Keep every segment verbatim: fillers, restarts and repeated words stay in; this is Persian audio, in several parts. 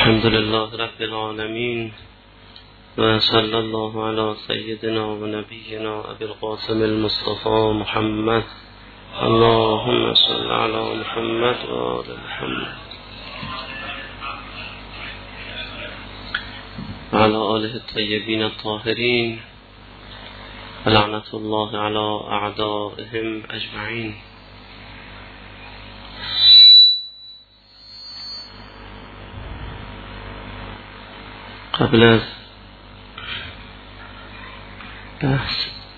الحمد لله رب العالمين وصلى الله على سيدنا ونبينا أبي القاسم المصطفى محمد. اللهم صل على محمد وآل محمد وعلى آله الطيبين الطاهرين ولعنة الله على أعدائهم أجمعين. قبل از بحث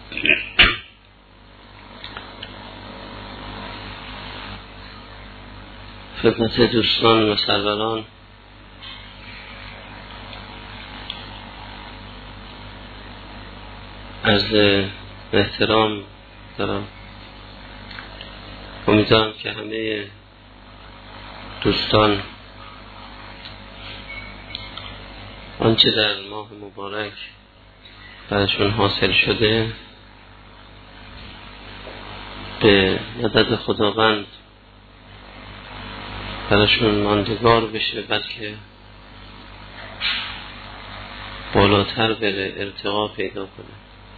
خدمت دوستان و سروران از احترام دارم، امیدوارم که همه دوستان آنچه در ماه مبارک برشون حاصل شده به مدد خداوند برشون ماندگار بشه، بلکه بالاتر بره، ارتقا پیدا کنه.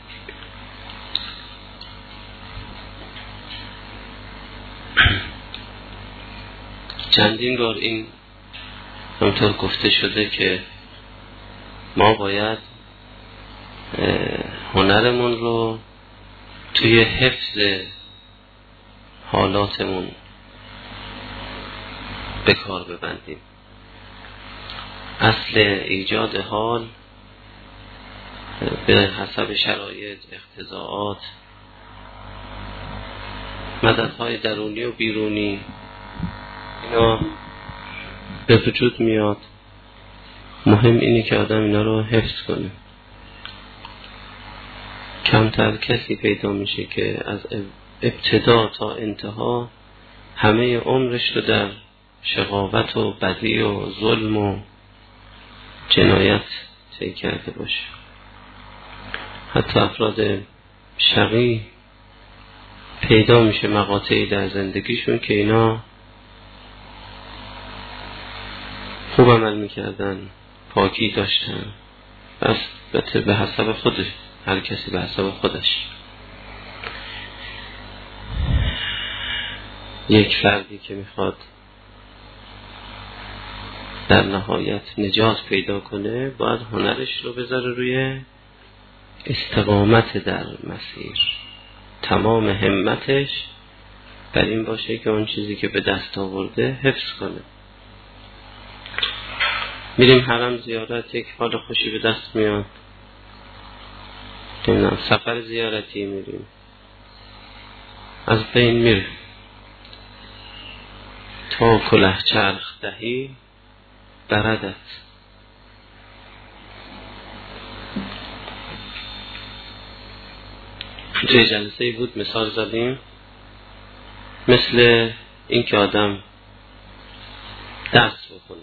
چندین بار این همطور گفته شده که ما باید هنرمون رو توی حفظ حالاتمون به کار ببندیم. اصل ایجاد حال به حسب شرایط، اقتضاعات، مددهای درونی و بیرونی اینا به وجود میاد. مهم اینه که آدم اینا رو حفظ کنه. کمتر کسی پیدا میشه که از ابتدا تا انتها همه عمرش رو در شقاوت و بدی و ظلم و جنایت طی کرده باشه. حتی افراد شقی پیدا میشه مقاطعی در زندگیشون که اینا خوب عمل میکردن، پاکی داشتن، بس به حسب خودش، هر کسی به حسب خودش. یک فردی که میخواد در نهایت نجات پیدا کنه باید هنرش رو بذاره روی استقامت در مسیر. تمام همتش بر این باشه که اون چیزی که به دست آورده حفظ کنه. میریم حرم زیارت، یک حال خوشی به دست میاد. سفر زیارتی میریم، از بین میره. تا کله چرخ دهی بردت. توی جلسه بود مثال زدیم مثل این که آدم درس بخونه،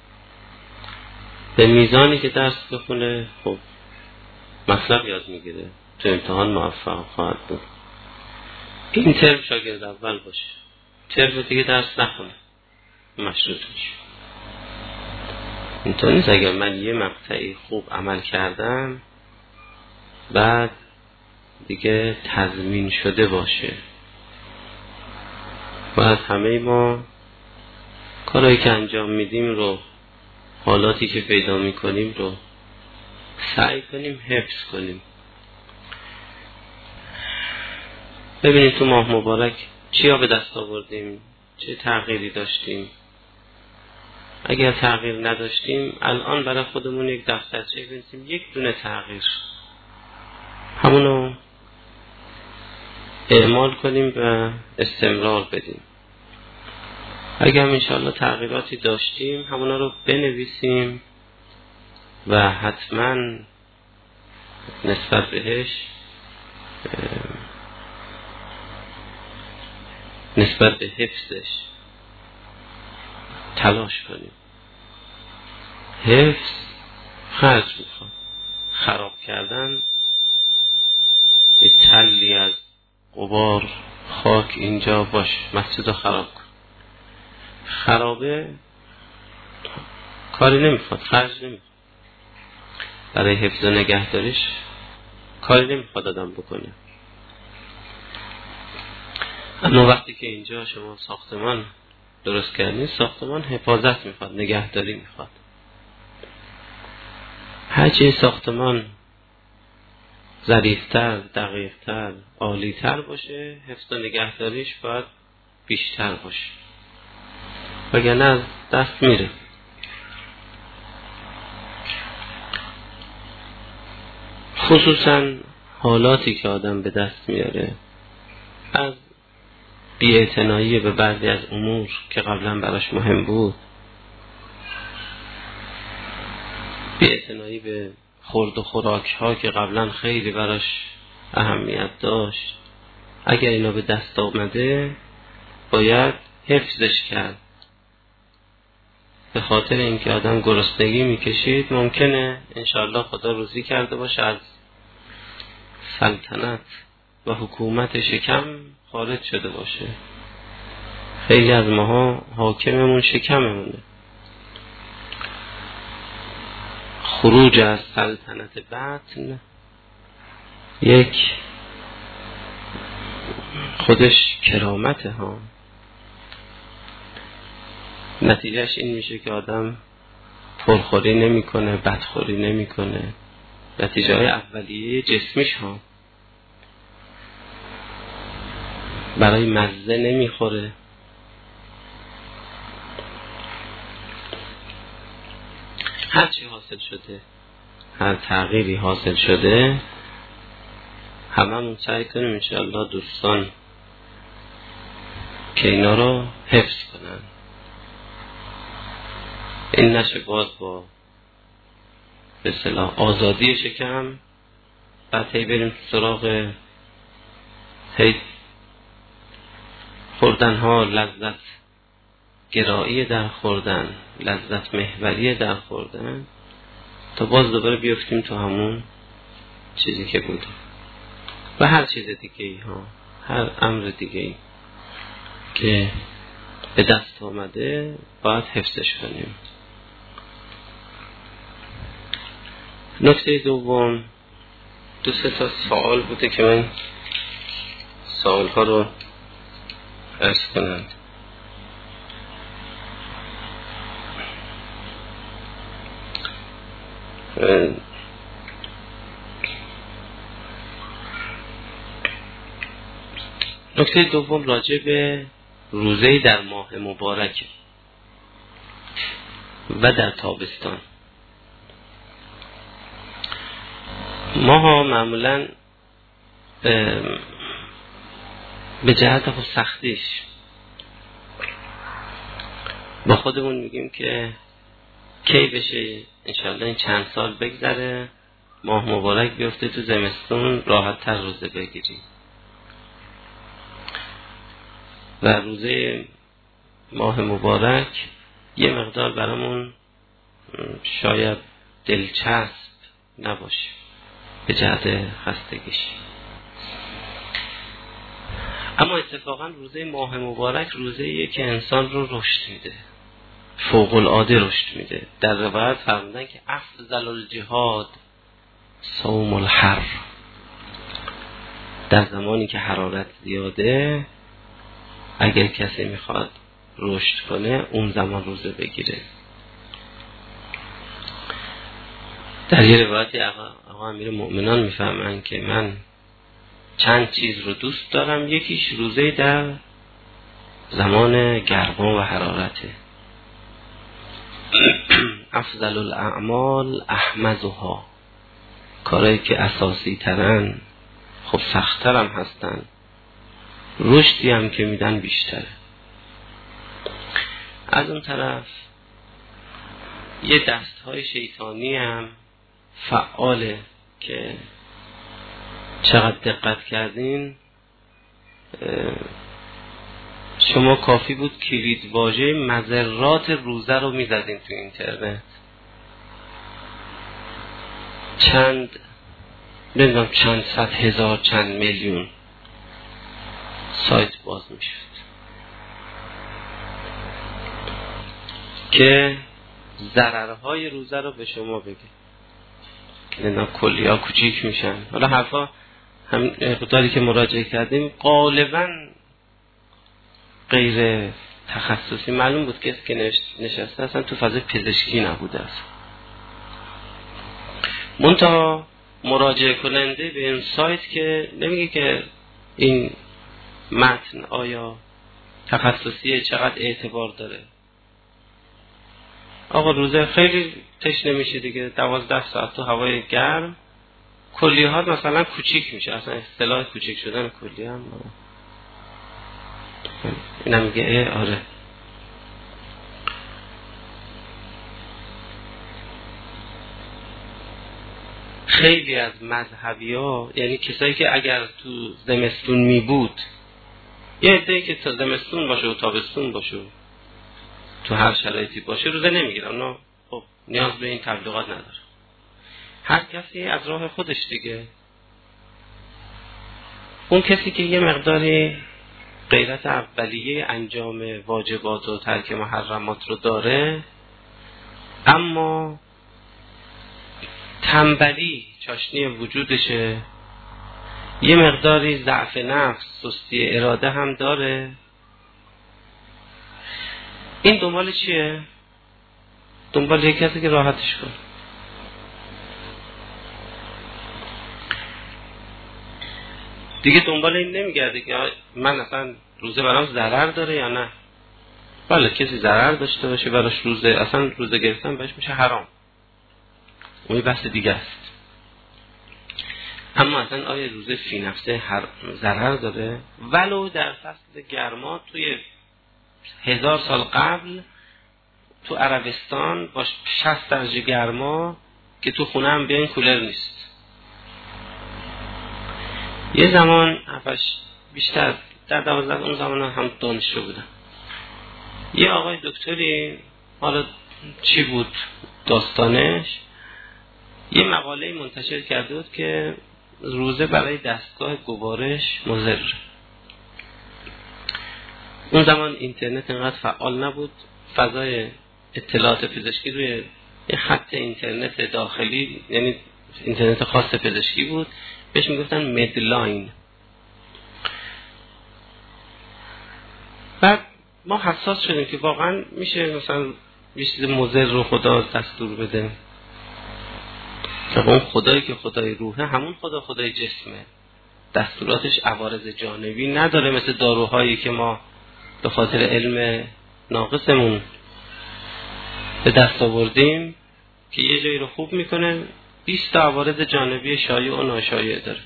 به میزانی که درس بخونه خب مطلب یاد میگیره، تو امتحان موفق خواهد بود. این ترم شاگرد اول باشه، ترم دیگه درس نخونه، مشروط میشه. اینطور نیست اگر من یه مقطعی خوب عمل کردم بعد دیگه تضمین شده باشه. باید همه ما کارهایی که انجام میدیم رو، حالاتی که پیدا میکنیم رو سعی کنیم حفظ کنیم. ببینید تو ماه مبارک چیا به دست آوردیم، چه تغییری داشتیم. اگر تغییر نداشتیم الان برای خودمون یک دفترچه بنویسیم، یک دونه تغییر، همونو اعمال کنیم و استمرار بدیم. اگر هم انشاءالله تغییراتی داشتیم همونا رو بنویسیم و حتما نسبت بهش نسبت به حفظش تلاش کنیم. حفظ خرج میخواد. خراب کردن یه تلی از غبار خاک اینجا باشه، مسجد رو خراب کن. خرابه کاری نمیخواد، خرج نمیخواد، برای حفظ و نگهداریش کاری نمیخواد آدم بکنه. اما وقتی که اینجا شما ساختمان درست کردین، ساختمان حفاظت میخواد، نگهداری میخواد. هرچی ساختمان ظریف‌تر، دقیق‌تر، عالی‌تر باشه، حفظ و نگهداریش باید بیشتر باشه، وگرنه از دست میره. خصوصا حالاتی که آدم به دست میاره از بی‌اعتنایی به بعضی از امور که قبلا براش مهم بود، بی‌اعتنایی به خورد و خوراک ها که قبلا خیلی براش اهمیت داشت، اگر اینا به دست آمده باید حفظش کرد. به خاطر اینکه آدم گرسنگی میکشید، ممکنه انشاءالله خدا روزی کرده باشه از سلطنت و حکومت شکم خارج شده باشه. خیلی از ماها حاکممون شکممونه. خروج از سلطنت بطن یک خودش کرامته ها. نتیجهش این میشه که آدم پرخوری نمی کنه، بدخوری نمی کنه. نتیجه های اولیه جسمیش ها، برای مزه نمی خوره، هر چی حاصل شده، هر تغییری حاصل شده، هممون سعی کنیم انشاءالله دوستان که اینا رو حفظ کنن. این نشه باز با به اصطلاح آزادی شکم بعد هی بریم سراغ هی خوردن ها، لذت گرایی در خوردن، لذت محوری در خوردن، تا باز دوباره بیفتیم تو همون چیزی که بودیم. و هر چیز دیگه ای ها، هر امر دیگه ای که به دست آمده باید حفظش کنیم. نکته دوم، دو سه تا سوال بوده که من سوال ها رو عرض کنم. نکته دوم راجع به روزه در ماه مبارک و در تابستان. ما ها معمولا به جهت خود سختیش با خودمون میگیم که کی بشه انشالله این چند سال بگذره، ماه مبارک بیفته تو زمستون، راحت تر روزه بگیریم. و روزه ماه مبارک یه مقدار برامون شاید دلچسب نباشه به جهت خستگیش، اما اتفاقا روزه ماه مبارک روزه‌ایه که انسان رو رشد میده، فوق العاده رشد میده. در روایت فرمودن که افضل الجهاد صوم الحر، در زمانی که حرارت زیاده اگر کسی میخواد رشد کنه اون زمان روزه بگیره. در یه روایتی آقا امیر مؤمنان میفهمن که من چند چیز رو دوست دارم، یکیش روزه در زمان گرما و حرارته. افضل الاعمال احمزها، کارهایی که اساسی ترن خب سخت‌تر هم هستن، رشدی هم که میدن بیشتره. از اون طرف یه دست‌های شیطانی هم فعاله که چقدر دقت کردین شما کافی بود کلید واژه مضرات روزه رو میزدین تو اینترنت، چند نمیدونم چند صد هزار چند میلیون سایت باز میشد که ضررهای روزه رو به شما بگه. اینا کلیه ها کوچیک میشن. حالا حرفا هم مقداری که مراجعه کردیم غالبا غیر تخصصی معلوم بود که که نشسته اصلا تو فاز پزشکی نبوده است. منتها مراجعه کننده به این سایت که نمیگه که این متن آیا تخصصیه، چقدر اعتبار داره. آقا روزه خیلی تشنه میشه دیگه، دوازده ساعت تو هوای گرم کلیه ها مثلا کوچیک میشه. اصلا اصطلاح کوچیک شدن کلیه هم اینم میگه آره. خیلی از مذهبی ها، یعنی کسایی که اگر تو زمستون می بود، یه عده‌ای که تا زمستون باشه و تابستون باشه تو هر شرایطی باشه روزه نمیگیرن، اونا خب نیاز به این تبلیغات نداره. هر کسی از راه خودش دیگه. اون کسی که یه مقداری غیرت اولیه انجام واجبات و ترک محرمات رو داره، اما تنبلی چاشنی وجودشه، یه مقداری ضعف نفس، سستی اراده هم داره، این دنبال چیه؟ دنبال یک کسی که راحتش کنه. دیگه دنبال این نمیگرده که من اصلا روزه برام ضرر داره یا نه. بله کسی ضرر داشته باشه براش روزه، اصلا روزه گرفتن بهش میشه حرام، اون بحث دیگه است. اما اصلا آیا روزه فی نفسه هر ضرر داره؟ ولو در فصل گرما توی هزار سال قبل تو عربستان با شصت درجه گرما که تو خونه هم بیاین کولر نیست. یه زمان افش بیشتر در دوازده اون زمان هم دانشجو بودم، یه آقای دکتری، حالا چی بود داستانش، یه مقاله منتشر کرده بود که روزه برای دستگاه گوارش مضر. اون زمان اینترنت اینقدر فعال نبود، فضای اطلاعات پزشکی روی یه خط اینترنت داخلی، یعنی اینترنت خاص پزشکی بود، بهش میگفتن مدلاین. بعد ما حساس شدیم که واقعا میشه مثلا یه چیز مضر رو خدا دستور بده. اون خدایی که خدای روحه همون خدا خدای جسمه، دستوراتش عوارض جانبی نداره، مثل داروهایی که ما به خاطر علم ناقصمون به دست آوردیم که یه جایی رو خوب میکنه، بیست تا عوارض جانبی شایع و ناشایع داره.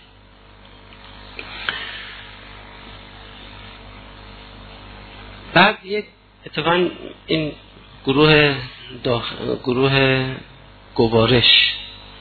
بعد یک اتفاقا این گروه داخل گروه گوارش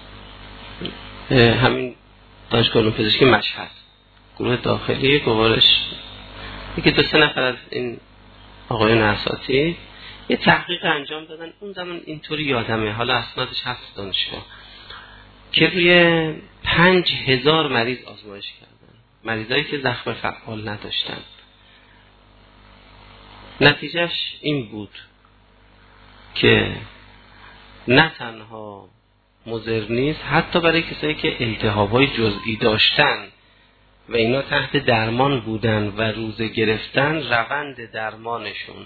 همین دانشگاه علوم پزشکی مشهد، گروه داخلی گوارش، یکی دو سه نفر از این آقایون اساتید یه تحقیق انجام دادن. اون زمان اینطوری یادمه، حالا اسنادش هست دانشگاه، که روی پنج هزار مریض آزمایش کردن، مریضایی که زخم فعال نداشتن. نتیجهش این بود که نه تنها مضر نیست، حتی برای کسایی که التهاب‌های جزئی داشتن و اینا تحت درمان بودن و روزه گرفتن، روند درمانشون،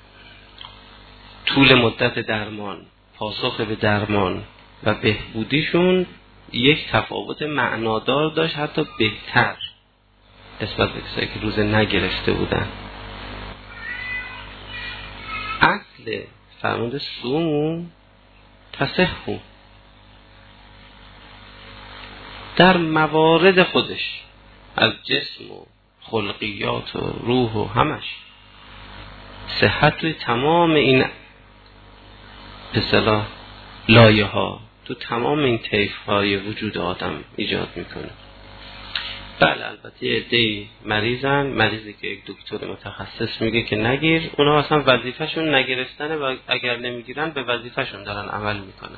طول مدت درمان، پاسخ به درمان و بهبودیشون یک تفاوت معنادار داشت، حتی بهتر نسبت به کسایی که روزه نگرفته بودن. اصل فرمود سومو تصحو در موارد خودش، از جسم و خلقیات و روح و همش، صحت توی تمام این به اصطلاح لایه ها، تو تمام این طیف های وجود آدم ایجاد میکنه. بله البته یه عده‌ای مریضن، مریضی که یک دکتر متخصص میگه که نگیر، اونا اصلا وظیفه‌شون نگرفتنه و اگر نمیگیرن به وظیفه‌شون دارن عمل میکنن.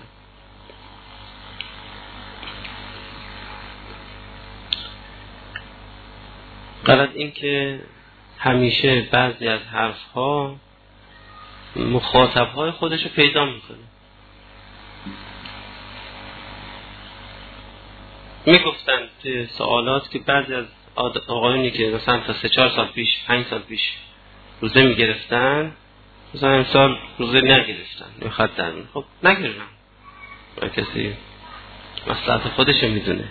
غلط این که همیشه بعضی از حرف‌ها مخاطب‌های خودشو پیدا میکنه. میگفتن تو سوالات که بعضی از آقایونی که مثلا تا سه چهار سال پیش پنج سال پیش روزه میگرفتن مثلا امسال روزه نگرفتن میخواد در من خب نگرفتن و کسی مصلحت خودش میدونه.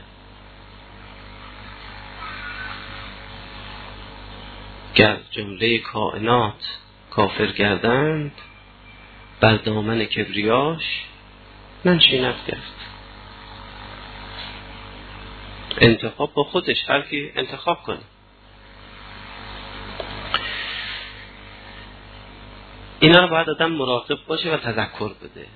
گر جمله کائنات کافر گردند بر دامن کبریاش ننشیند گرد. انتخاب با خودش، هر کی انتخاب کنه. اینا رو باید آدم مراقب باشه و تذکر بده،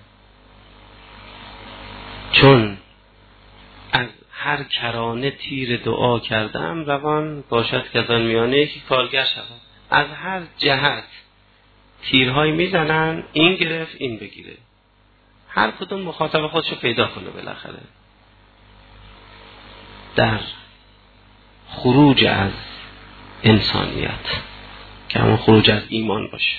چون از هر کرانه تیر دعا کردم روان باشد که از آن میانه یکی کارگر شود. از هر جهت تیرهای میزنن، این گرفت این بگیره، هر کدوم مخاطب خودشو پیدا کنه. بالاخره در خروج از انسانیت که همون خروج از ایمان باشه.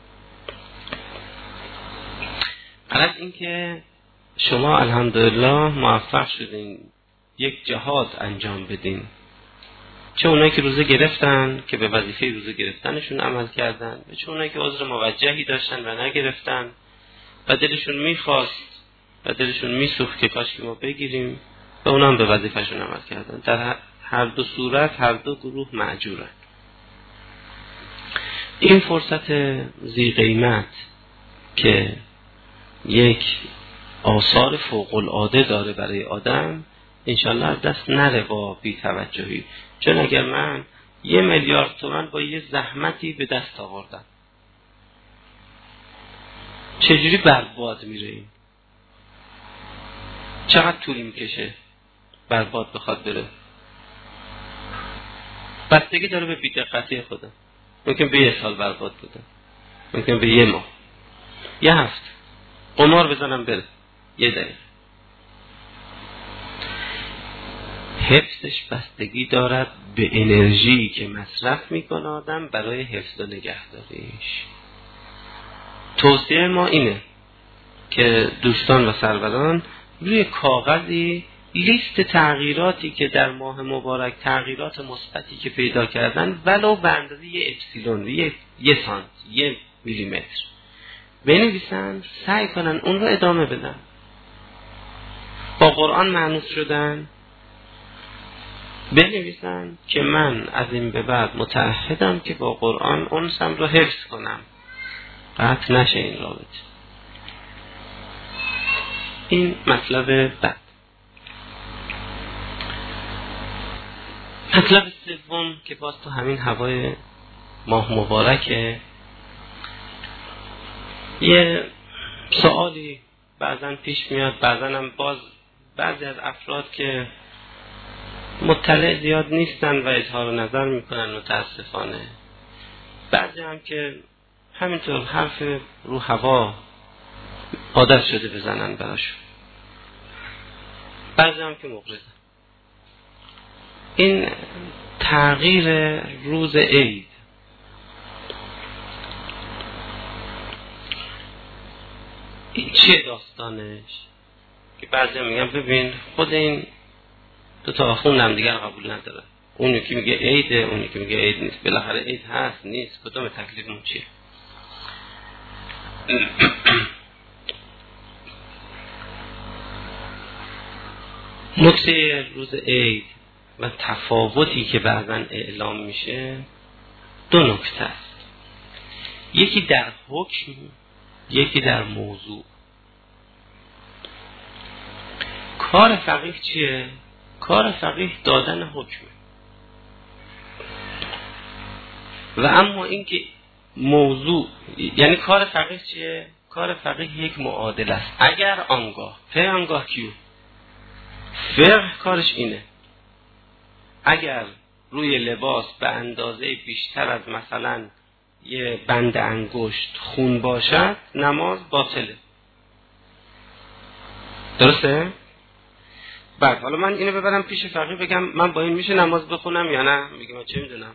غرض این که شما الحمدلله موفق شدین یک جهاد انجام بدین، چه اونایی که روزه گرفتن که به وظیفه روزه گرفتنشون عمل کردن، و چه اونایی که عذر موجهی داشتن و نگرفتن و دلشون میخواست و دلشون میسوخت که کاش که ما بگیریم و اونا هم به وظیفهشون عمل کردن. در هر دو صورت هر دو گروه مأجورن. این فرصت ذی قیمت که یک آثار فوق العاده داره برای آدم، انشالله از دست نره با بی‌توجهی. چون اگر من یه میلیارد تومن با یه زحمتی به دست آوردم، چجوری برباد میره؟ این چقدر طول میکشه برباد بخواد بره؟ بستگی داره به بی‌دقتی خودم. ممکن به یه سال برباد بده، ممکن به یه ماه، یه هفته قمار بزنم بره یه دقیقه. حفظش بستگی دارد به انرژی که مصرف میکنه آدم برای حفظ و نگهداریش. توصیه ما اینه که دوستان و سروران روی کاغذی لیست تغییراتی که در ماه مبارک، تغییرات مثبتی که پیدا کردن ولو به اندازه یه اپسیلون، یه یه سانت، یه میلیمتر بنویسن، سعی کنن اون رو ادامه بدن. با قرآن معنوس شدن، بنویسن که من از این به بعد متعهدم که با قرآن انسم رو حفظ کنم، قطع نشه این رابطه. این مطلب بعد. مطلب سوم که باز تو همین هوای ماه مبارکه، یه سوالی بعضن پیش میاد، بعضن هم باز بعضی از افراد که مطلع زیاد نیستن و اظهار نظر میکنن متاسفانه، بعضی هم که همینطور حرف رو هوا عادت شده بزنن براشون، بعضی هم که مغرضن. این تغییر روز عید این چیه داستانش؟ که بعضی میگن ببین خود این دو تا آخوند هم دیگر قبول نداره، اون یکی میگه عیده، اون یکی میگه عید نیست. بالاخره عید هست نیست، کدوم تکلیفمون چیه؟ نکته روز عید و تفاوتی که بعضا اعلام میشه دو نکته است، یکی در حکم، یکی در موضوع. کار فقیه چیه؟ کار فقیه دادن حکمه، و اما اینکه موضوع، یعنی کار فقیه چیه؟ کار فقیه یک معادله است. اگر آنگاه فقه آنگاه کیو؟ فقه کارش اینه اگر روی لباس به اندازه بیشتر از مثلا یه بند انگشت خون باشد نماز باطله. درسته؟ بعد حالا من اینو ببرم پیش فقیه بگم من با این میشه نماز بخونم یا نه؟ میگه من چه میدونم،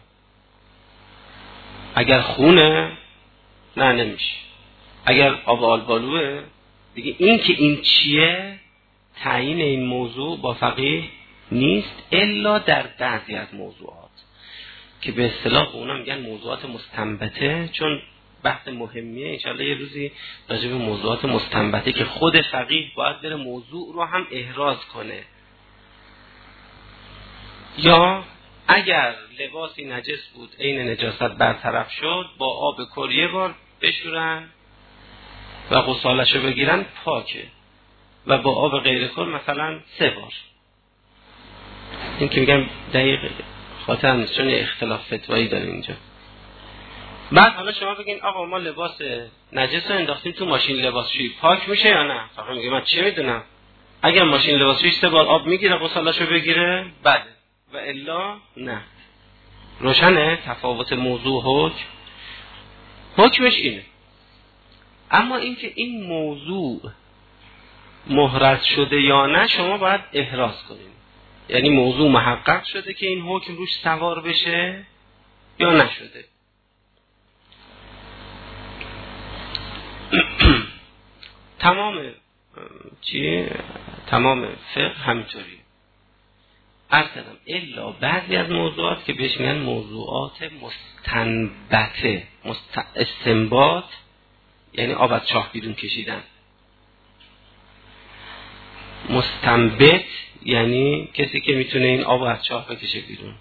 اگر خونه نه نمیشه، اگر آب آلبالوه دیگه این که این چیه تعیین این موضوع با فقیه نیست الا در بعضی از موضوعات که به اصطلاح اونا میگن موضوعات مستنبته، چون بحث مهمیه. انشاءالله یه روزی راجع به موضوعات مستنبته که خود فقیه باید بره موضوع رو هم احراز کنه. یا اگر لباسی نجس بود عین نجاست برطرف شد، با آب کر یه بار بشورن و غسالشو بگیرن پاکه، و با آب غیر کر مثلا سه بار. این که میگم دقیق خاطر نیست چون اختلاف فتوایی داره اینجا. بعد حالا شما بگین آقا ما لباس نجس رو انداختیم تو ماشین لباسشویی، پاک میشه یا نه؟ فقط میگه من چه میدونم، اگر ماشین لباسشویی سه بار آب میگیره غسالشو بگیره بله، و الا نه. روشنه تفاوت موضوع حکم؟ حکمش اینه. اما اینکه این موضوع محرز شده یا نه شما باید احراز کنید. یعنی موضوع محقق شده که این حکم روش سوار بشه یا نشده. تمام چیه؟ تمام فقه همینطوریه. عرض کردم الا بعضی از موضوعات که بهش میگن موضوعات مستنبته. مست... استنباط یعنی آب از چاه بیرون کشیدن. مستنبت یعنی کسی که میتونه این آب از چاه بکشه بیرون.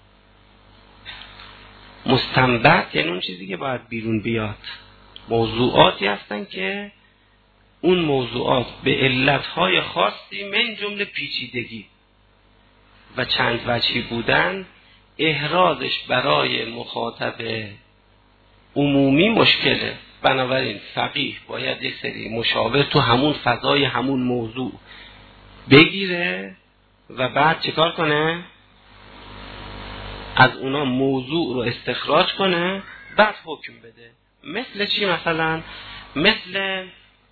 مستنبت یعنی اون چیزی که باید بیرون بیاد. موضوعاتی هستن که اون موضوعات به علتهای خاصی من جمله پیچیدگی و چند وجهی بودن احرازش برای مخاطب عمومی مشکله. بنابراین فقیه باید یک سری مشاور تو همون فضای همون موضوع بگیره و بعد چیکار کنه؟ از اونا موضوع رو استخراج کنه بعد حکم بده. مثل چی مثلا؟ مثل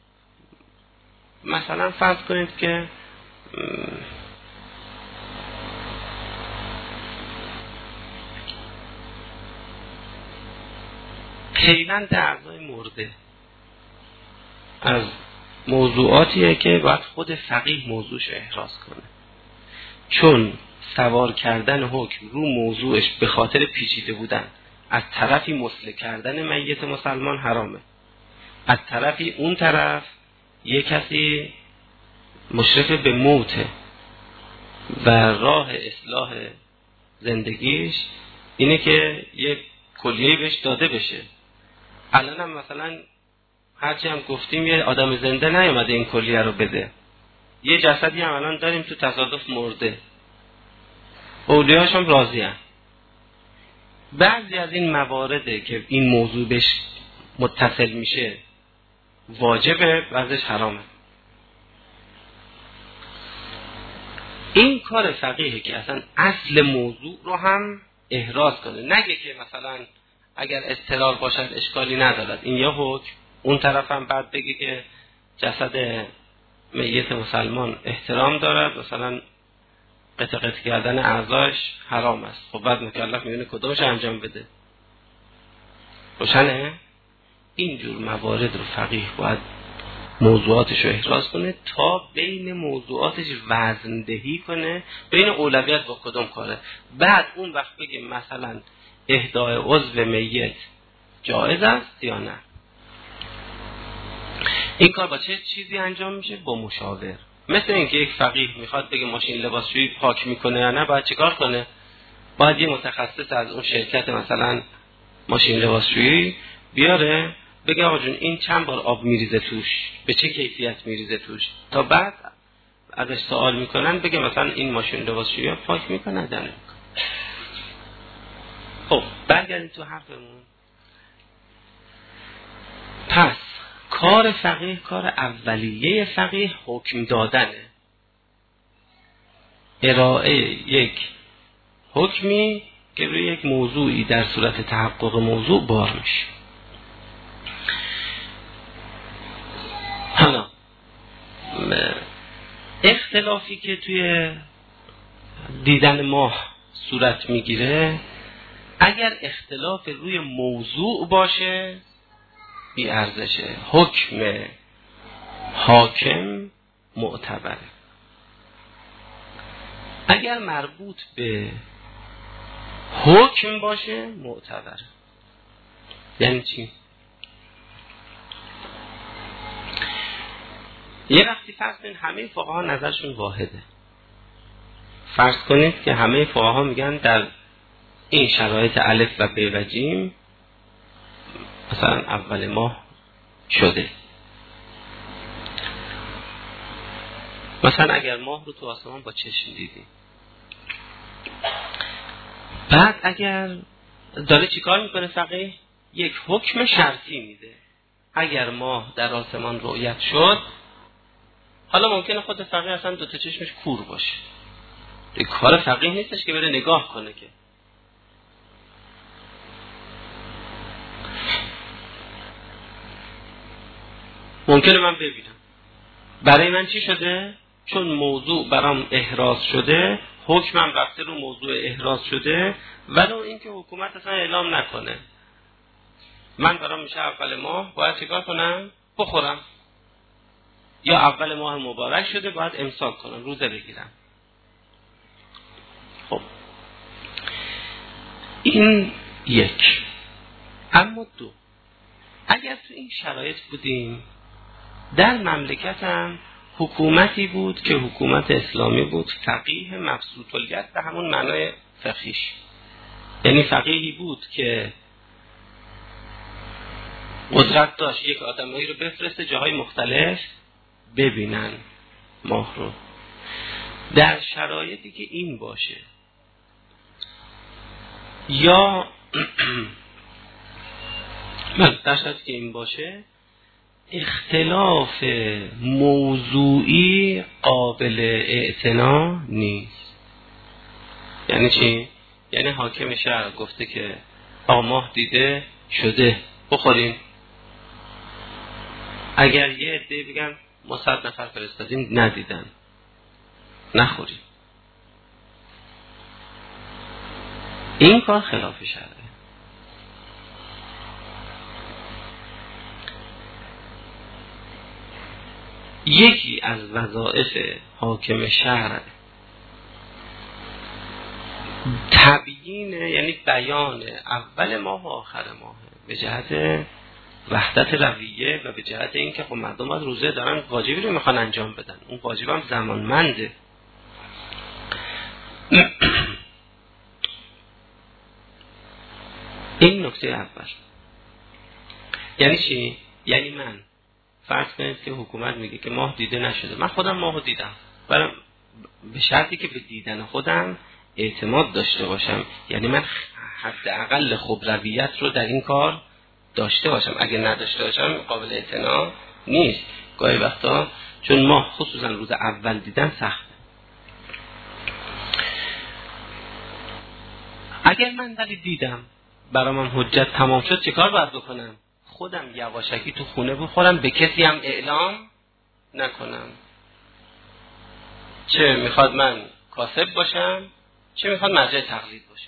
مثلا فرض کنید که پیوند اعضای مرده از موضوعاتیه که باید خود فقیه موضوعش احراز کنه، چون سوار کردن حکم رو موضوعش به خاطر پیچیده بودن از طرفی مسلح کردن میت مسلمان حرامه، از طرفی اون طرف یک کسی مشرف به موته و راه اصلاح زندگیش اینه که یک کلیه‌ای بهش داده بشه. الان هم مثلا هرچی هم گفتیم یه آدم زنده نیومده این کلیه رو بده، یه جسدی هم الان داریم تو تصادف مرده، اولیاش هم راضی هم. بعضی از این موارده که این موضوع بهش متصل میشه واجبه، بعضیش حرامه. این کار فقیهه که اصلا اصل موضوع رو هم احراز کنه، نگه که مثلا اگر اضطرار باشد اشکالی ندارد این یه حکم، اون طرف هم بعد بگه که جسد میت مسلمان احترام دارد، مثلا قطع قطع کردن اعضاش حرام است. خب بعد مکلف میونه کدومش انجام بده؟ روشنه؟ اینجور موارد رو فقیه باید موضوعاتش رو احراز کنه تا بین موضوعاتش وزن دهی کنه، بین اولویت با کدوم کاره. بعد اون وقت بگه مثلا اهدای عضو میت جایز است یا نه. این کار با چه چیزی انجام میشه؟ با مشاور. مثل اینکه یک فقیه میخواد بگه ماشین لباسشویی پاک میکنه یا نه، باید چیکار کنه؟ باید یه متخصص از اون شرکت مثلا ماشین لباسشویی بیاره بگه آقا جون این چند بار آب میریزه توش، به چه کیفیت میریزه توش، تا بعد ازش سوال میکنن بگه مثلا این ماشین لباسشویی پاک میکنه یا نه. خب برگردیم تو حرفمون. پس کار فقیه، کار اولیه فقیه حکم دادنه، ارائه یک حکمی که روی یک موضوعی در صورت تحقق موضوع بار میشه. حالا اختلافی که توی دیدن ماه صورت میگیره، اگر اختلاف روی موضوع باشه بی ارزشه. حکم حاکم معتبره. اگر مربوط به حکم باشه معتبره. یعنی چی؟ یه وقتی فرض کنید همه فقها نظرشون واحده. فرض کنید که همه فقها میگن در این شرایط الف و ب و جیم مثلا اول ماه شده. مثلا اگر ماه رو تو آسمان با چشم دیدیم، بعد اگر داره چیکار میکنه فقیه؟ یک حکم شرطی میده. اگر ماه در آسمان رؤیت شد، حالا ممکنه خود فقیه اصلا دو تا چشمش کور باشه، یک کار فقیه نیستش که بره نگاه کنه که. ممکنه من ببینم، برای من چی شده؟ چون موضوع برام احراز شده، حکمم رفته رو موضوع احراز شده، ولو اینکه حکومت اصلا اعلام نکنه. من برام میشه اول ماه باید چیکار کنم؟ بخورم. یا اول ماه مبارک شده باید امساک کنم، روزه بگیرم. خب این یک. اما دو، اگر تو این شرایط بودیم، در مملکتم حکومتی بود که حکومت اسلامی بود، فقیه مبسوط الید به همون معنای فقیش، یعنی فقیهی بود که قدرت داشت یک آدمایی رو بفرسته جاهای مختلف ببینن ماه رو. در شرایطی که این باشه یا در شرایطی که این باشه اختلاف موضوعی قابل اعتنا نیست. یعنی چی؟ یعنی حاکم شهر گفته که آقا ماه دیده شده بخوریم. اگر یه عده بگن ما صد نفر فرستادیم ندیدن، نخوریم. این کار خلاف شرعه. یکی از وظایف حاکم شهر تبیین، یعنی بیان اول ماه و آخر ماه به جهت وحدت رویه و به جهت اینکه خب مردم از روزه دارن واجبی رو میخوان انجام بدن، اون واجب هم زمانمنده. این نکته اول. یعنی چی؟ یعنی من فرض کنید که حکومت میگه که ماه دیده نشده، من خودم ماهو دیدم، ولی به شرطی که به دیدن خودم اعتماد داشته باشم. یعنی من حداقل خب رویت رو در این کار داشته باشم. اگه نداشته باشم قابل اعتنا نیست. گاهی وقتا چون ماه خصوصا روز اول دیدن سخته. اگر من ولی دیدم برای من حجت تمام شد، چه کار باید بکنم؟ خودم یواشکی تو خونه بخورم، به کسی هم اعلام نکنم. چه میخواد من کاسب باشم، چه میخواد مرجع تقلید باشم.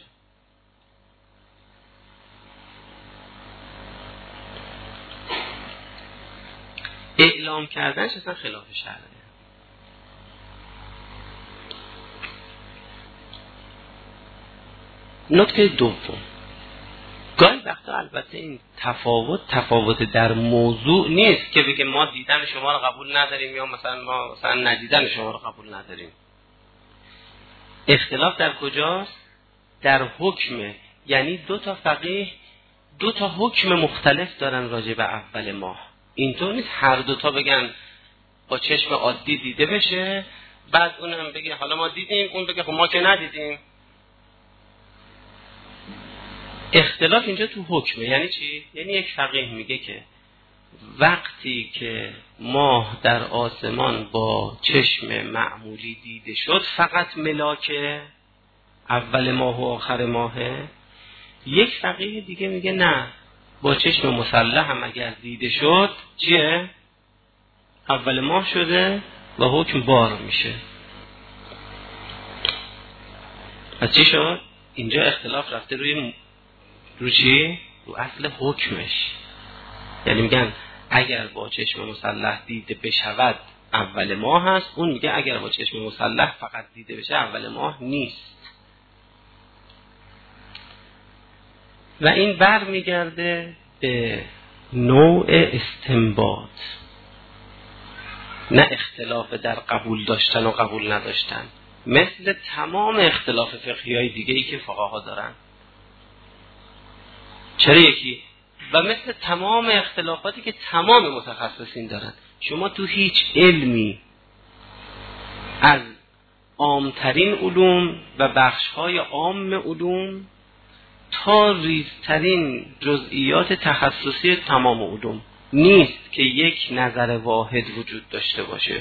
اعلام کردنش اصلا خلاف شرعه. نکته دوم، گاهی وقتا البته این تفاوت تفاوت در موضوع نیست که بگه ما دیدن شما رو قبول نداریم یا مثلا ما مثلا ندیدن شما رو قبول نداریم. اختلاف در کجاست؟ در حکمه. یعنی دو تا فقیه دو تا حکم مختلف دارن راجع به اول ماه. اینطور نیست هر دو تا بگن با چشم عادی دیده بشه، بعد اونم بگه حالا ما دیدیم، اون بگه خب ما که ندیدیم. اختلاف اینجا تو حکمه. یعنی چی؟ یعنی یک فقیه میگه که وقتی که ماه در آسمان با چشم معمولی دیده شد فقط ملاک اول ماه و آخر ماهه. یک فقیه دیگه میگه نه، با چشم مسلح هم اگر دیده شد چیه؟ اول ماه شده و حکم بار میشه. پس چی شد؟ اینجا اختلاف رفته روی رو چی؟ رو اصل حکمش. یعنی میگن اگر با چشم مسلح دیده بشود اول ماه هست، اون میگه اگر با چشم مسلح فقط دیده بشه اول ماه نیست. و این بر میگرده به نوع استنباط، نه اختلاف در قبول داشتن و قبول نداشتن، مثل تمام اختلاف فقهی های دیگه ای که فقها دارن. چرا یکی؟ و مثل تمام اختلافاتی که تمام متخصصین دارن. شما تو هیچ علمی از عامترین علوم و بخش‌های عام علوم تا ریزترین جزئیات تخصصی تمام علوم نیست که یک نظر واحد وجود داشته باشه.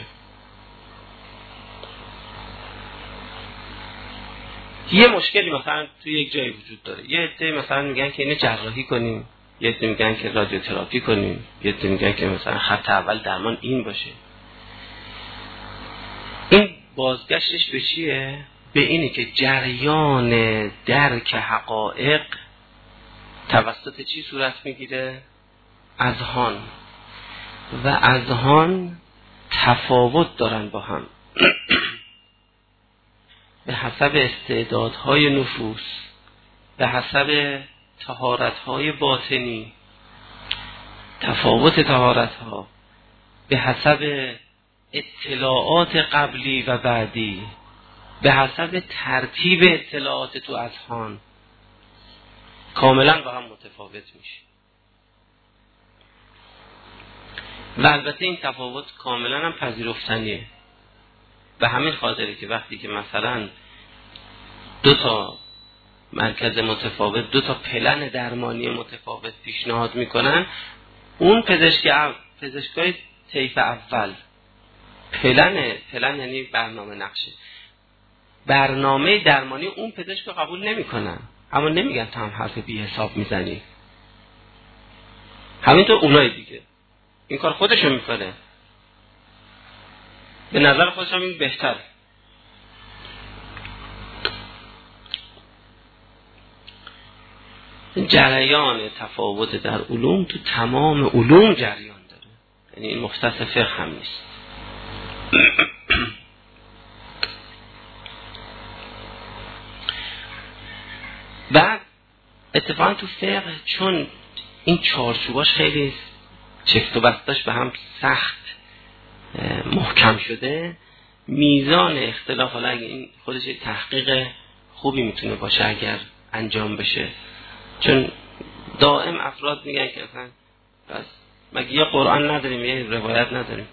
یه مشکلی مثلا توی یک جایی وجود داره، یه عده مثلا میگن که اینو جراحی کنیم، یه عده میگن که رادیوتراپی کنیم، یه عده میگن که مثلا خط اول درمان این باشه. این بازگشتش به چیه؟ به اینه که جریان درک حقایق توسط چی صورت میگیره؟ اذهان. و اذهان تفاوت دارن با هم به حسب استعدادهای نفوس، به حسب طهارت‌های باطنی، تفاوت طهارت‌ها، به حسب اطلاعات قبلی و بعدی، به حسب ترتیب اطلاعات تو اذهان، کاملا با هم متفاوت میشه. و البته این تفاوت کاملا هم پذیرفتنیه. به همین خاطره که وقتی که مثلا دو تا مرکز متفاوت، دو تا پلن درمانی متفاوت پیشنهاد میکنن، اون پزشک اول، پزشکای طیف اول، پلن پلن یعنی برنامه نقشه، برنامه درمانی اون پزشک رو قبول نمیکنن، اما نمیگن تو هم حرف بی حساب میزنی. همینطور اونای دیگه این کار خودشون میکنه، به نظر خودشون این بهتر. جریان تفاوت در علوم تو تمام علوم جریان داره، یعنی این مختص فقه هم نیست. بعد اتفاقا تو فقه چون این چارچوباش خیلی چفت و بستاش به هم سخت محکم شده، میزان اختلاف، حالا اگه این خودش تحقیق خوبی میتونه باشه اگر انجام بشه، چون دائم افراد میگن که اصلا بس مگه یه قرآن نداریم، یه روایت نداریم.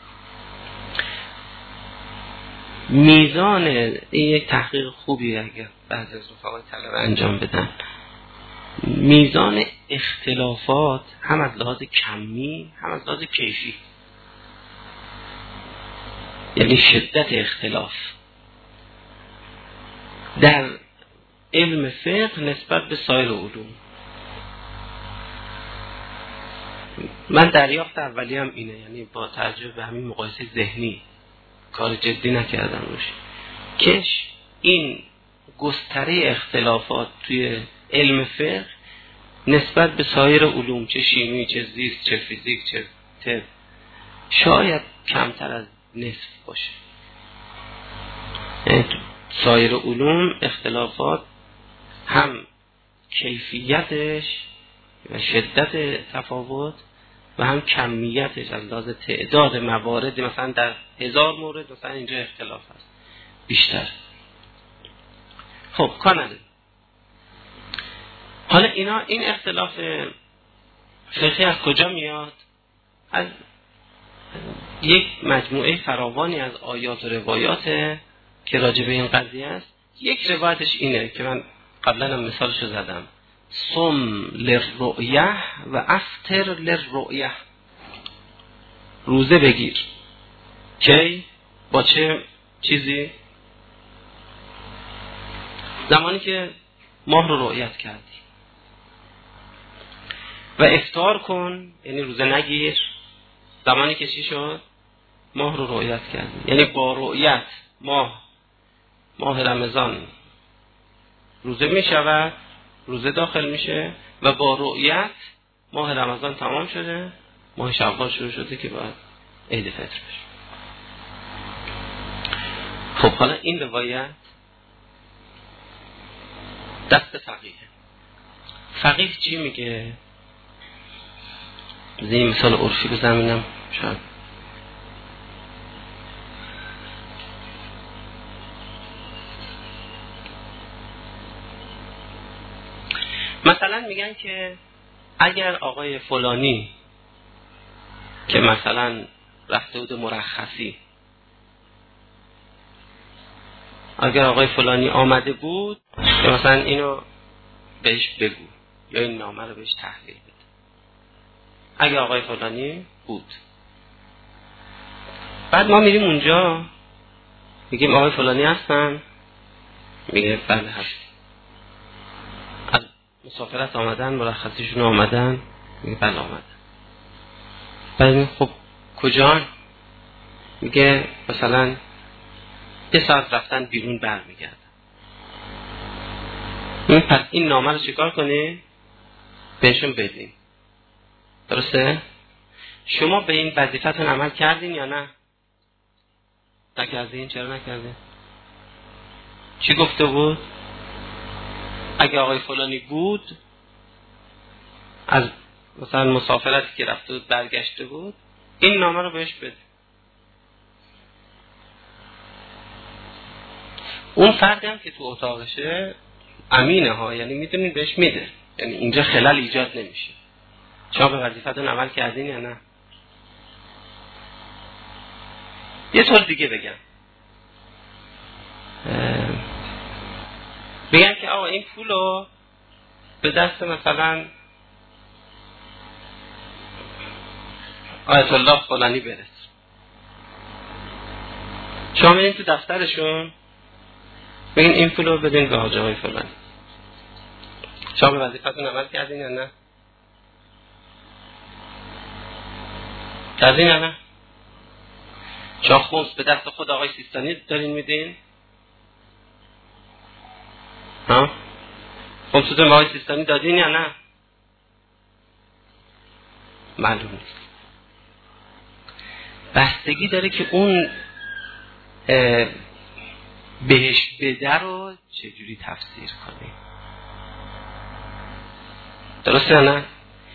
میزان این یک تحقیق خوبی اگر بعضی از رفقای طلبه انجام بدن، میزان اختلافات هم از لحاظ کمی هم از لحاظ کیفی، یعنی شدت اختلاف در علم فقه نسبت به سایر علوم. من دریافت اولی هم اینه، یعنی با توجه به همین مقایسه ذهنی کار جدی نکردم روش، که این گستره اختلافات توی علم فقه نسبت به سایر علوم، چه شیمی، چه زیست، چه فیزیک، چه طب، شاید کمتر از نصف باشه. یعنی سایر علوم اختلافات هم کیفیتش و شدت تفاوت و هم کمیتش از لحاظ تعداد موارد، مثلا در هزار مورد مثلا اینجا اختلاف هست بیشتر. خب کانادا حالا اینا این اختلاف فقهی از کجا میاد؟ از یک مجموعه فراوانی از آیات و روایات که راجع به این قضیه است. یک روایتش اینه که من قبلا هم مثالشو زدم: صم للرؤیه و افطر للرؤیه. روزه بگیر کی؟ با چه چیزی؟ زمانی که ماه رو رؤیت کردی. و افطار کن، یعنی روزه نگیر زمانی که چی شد؟ ماه رو رؤیت کردی. یعنی با رؤیت ماه ماه رمضان روزه می شود، روزه داخل میشه، و با رؤیت ماه رمضان تمام شده ماه شوال شروع شده که باید عید فطر بشه. خب حالا این روایت دست فقیه. فقیه چی میگه؟ بذاریم مثال عرفی بزنم شاید. مثلا میگن که اگر آقای فلانی که مثلا رفته بود مرخصی، اگر آقای فلانی آمده بود که مثلا اینو بهش بگو یا این نامه رو بهش تحویل بده، اگر آقای فلانی بود، بعد ما میریم اونجا میگیم آقای فلانی هستن، میگه بله هست، از مسافرت آمدن، مرخصیشون آمدن، میگه بله آمدن. بعد خب کجا؟ میگه مثلا یه ساعت رفتن بیرون برمیگردن. پس این نامه رو چیکار کنی؟ بهشون بدین. درسته؟ شما به این وظیفتون عمل کردین یا نه؟ نکردین؟ چرا نکردین؟ چی گفته بود؟ اگه آقای فلانی بود از مثلا مسافرتی که رفته بود برگشته بود، این نامه رو بهش بده. اون فردی هم که تو اتاقشه امینه ها، یعنی میدونین بهش میده، یعنی اینجا خلل ایجاد نمیشه. شما به وظیفتون عمل کردین یا نه؟ یه طور دیگه بگم، بگم که آقا این پولو به دست مثلا آیت الله فلانی برس. شما میرین تو دفترشون بگین این پولو بدین به حاج آقای فلانی. شما به وظیفتون عمل کردین یا نه؟ کردین یا نه؟ شما خمس به دست خود آقای سیستانی دارین میدین؟ ها؟ خمستون به آقای سیستانی دادین یا نه؟ معلوم نیست. بستگی داره که اون بهش بده رو چجوری تفسیر کنی. درسته یا نه؟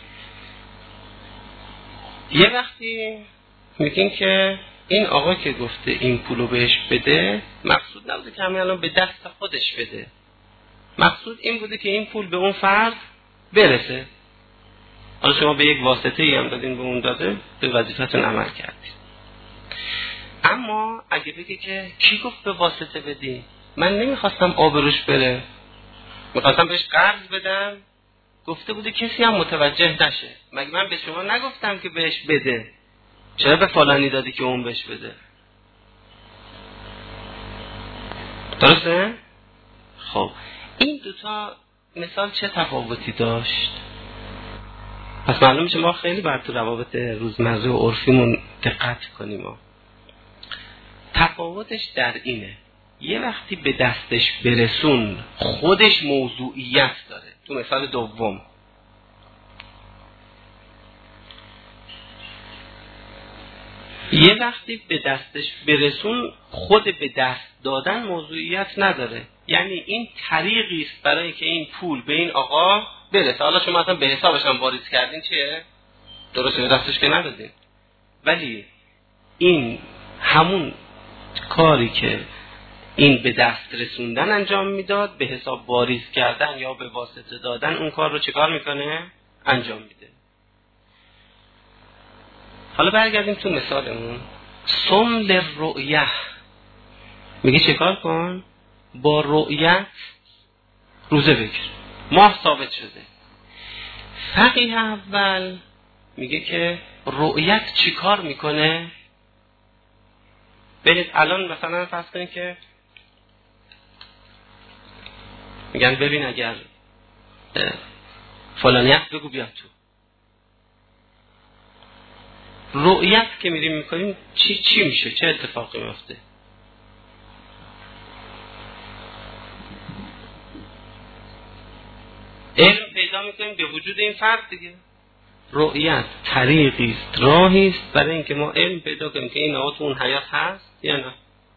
یه وقتی میگیم که این آقا که گفته این پولو بهش بده، مقصود نبوده که همین الان به دست خودش بده، مقصود این بوده که این پول به اون فرد برسه. حالا شما به یک واسطه ای هم دادین به اون داده، به وظیفتون عمل کردید. اما اگه بگه که کی گفت به واسطه بدی، من نمیخواستم آبروش بره، میخواستم بهش قرض بدم، گفته بوده کسی هم متوجه نشه، مگه من به شما نگفتم که بهش بده؟ چرا به فلانی دادی که اون بهش بده؟ درسته؟ خب این دوتا مثال چه تفاوتی داشت؟ پس معلوم میشه ما خیلی بر تو روابط روزمره و عرفیمون دقت کنیم. ما تفاوتش در اینه، یه وقتی به دستش برسون خودش موضوعیت داره. تو مثال دوم یه وقتی به دستش برسون خود به دست دادن موضوعیت نداره، یعنی این طریقی است برای که این پول به این آقا برسه. حالا شما اصلا به حسابش هم واریز کردین چیه؟ درسته دستش که ندادین، ولی این همون کاری که این به دست رسوندن انجام میداد، به حساب واریز کردن یا به واسطه دادن اون کار رو چه کار میکنه؟ انجام میده. حالا برگردیم تو مثالمون. صم للرؤیه، میگه چه کار کن؟ با رؤیت روزه بگیر، ماه ثابت شده. فقیه اول میگه که رؤیت چی کار میکنه؟ برید الان مثلا فرض کنید که میگن ببین اگر فلانی هست بگو بیا تو. رؤیت که میریم میکنیم چی چی میشه؟ چه اتفاقی میفته؟ علم پیدا میکنیم به وجود این فرد دیگه. رؤیت طریقی است، راهی است برای اینکه ما علم پیدا کنیم که این آقا تو اون حیات هست یا نه.